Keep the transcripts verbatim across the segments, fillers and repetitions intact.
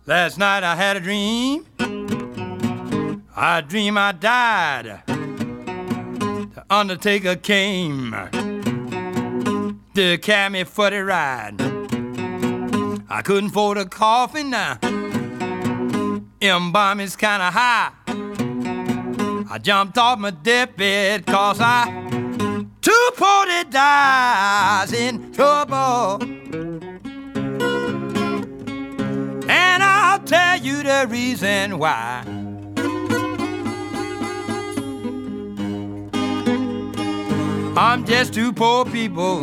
Last night I had a dream. I dreamed I died. The undertaker came to carry me for the ride. I couldn't afford a coffin now. Embalm is kinda high. I jumped off my deathbed cause I too poor to die. I was in trouble. And I'll tell you the reason why. I'm just two poor people.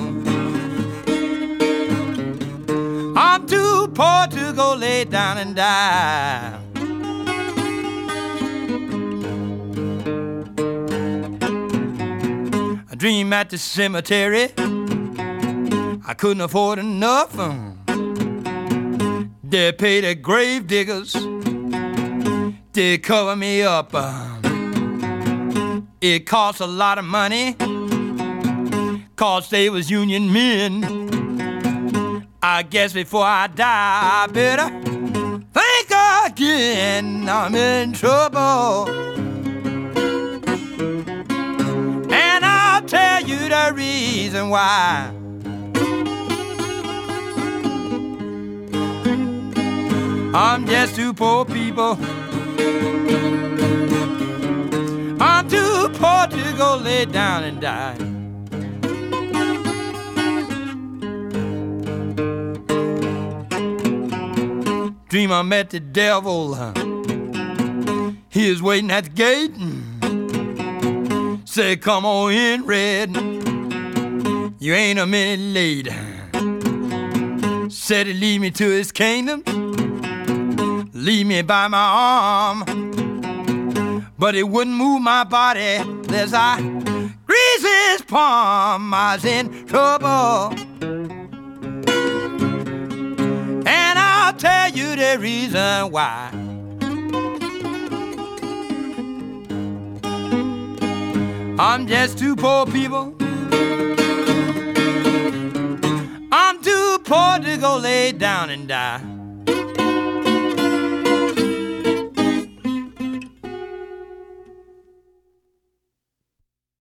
I'm too poor to go lay down and die. I dream at the cemetery. I couldn't afford enough. They pay the grave diggers to cover me up. It costs a lot of money, cause they was union men. I guess before I die, I better think again. I'm in trouble. And I'll tell you the reason why. I'm just two poor people. I'm too poor to go lay down and die. Dream I met the devil. He was waiting at the gate. Said, come on in, Red. You ain't a minute late. Said he'd lead me to his kingdom. Lead me by my arm. But it wouldn't move my body as I grease his palm. I was in trouble. And I'll tell you the reason why. I'm just two poor people. I'm too poor to go lay down and die.